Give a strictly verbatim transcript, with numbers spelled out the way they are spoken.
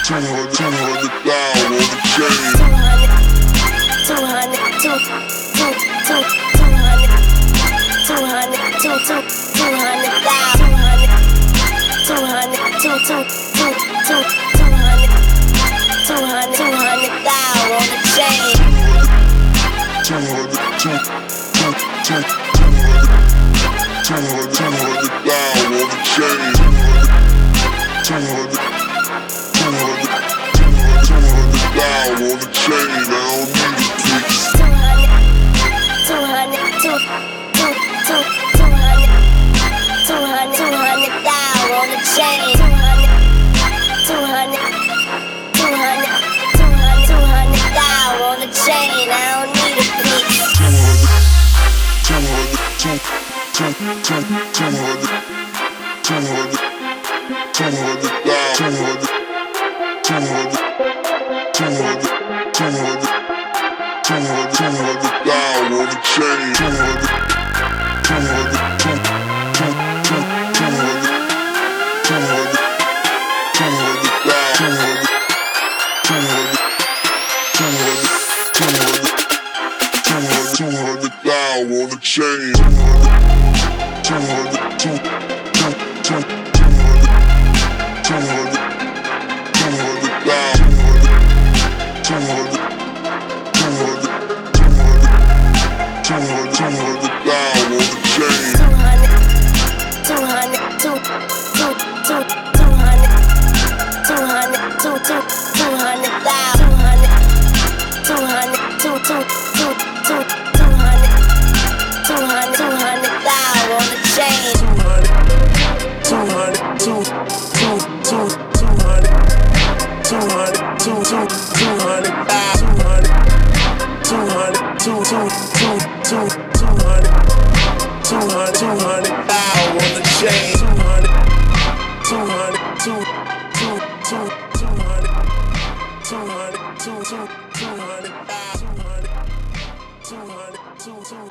two hundred, two hundred thousand on the chain. Two hundred, two, two, two, two hundred, two hundred, two, two, two hundred thousand, two hundred, two, two, two, two, two hundred, two hundred, two hundred thousand on the chain. Two hundred, two, two, two, two hundred, two hundred, two hundred thousand on the chain. Two hundred, two hundred, two hundred, two hundred thousand on the chain. I don't need it, please. Two hundred, two, two, two, two hundred, two hundred, two hundred thousand on the chain. Two hundred, two hundred, two hundred, two hundred thousand on the chain. I don't need it, please. Two hundred, two, two, two, two hundred, two hundred, two hundred thousand, two hundred, two hundred, two hundred, two hundred, two hundred thousand on the chain. Two hundred, two hundred, two, two, two, two hundred, two hundred, two hundred thousand, two hundred, two hundred, two hundred, two hundred, two hundred thousand on the chain. Two hundred, two, two, two, two hundred, two hundred, two hundred thousand, two hundred, two hundred, two hundred, two hundred, two hundred thousand on the chain. Two hundred, two, two, two, two hundred, two hundred, two, two, two hundred thousand, two hundred, two, two, two, two, two hundred, two hundred, two hundred thousand on the chain. Two hundred, two, two, two, two hundred, two hundred, two, two, two hundred thousand, two hundred, two, two, two, two, two hundred, two hundred, two hundred thousand on the chain. Two hundred, two hundred, two, two, two, two hundred, two hundred, two, two, two hundred thousand, two hundred, two hundred, two, two.